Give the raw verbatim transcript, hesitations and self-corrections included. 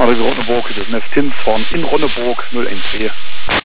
Adresse Ronneburg, das ist F Tins von in Ronneburg null eins vier.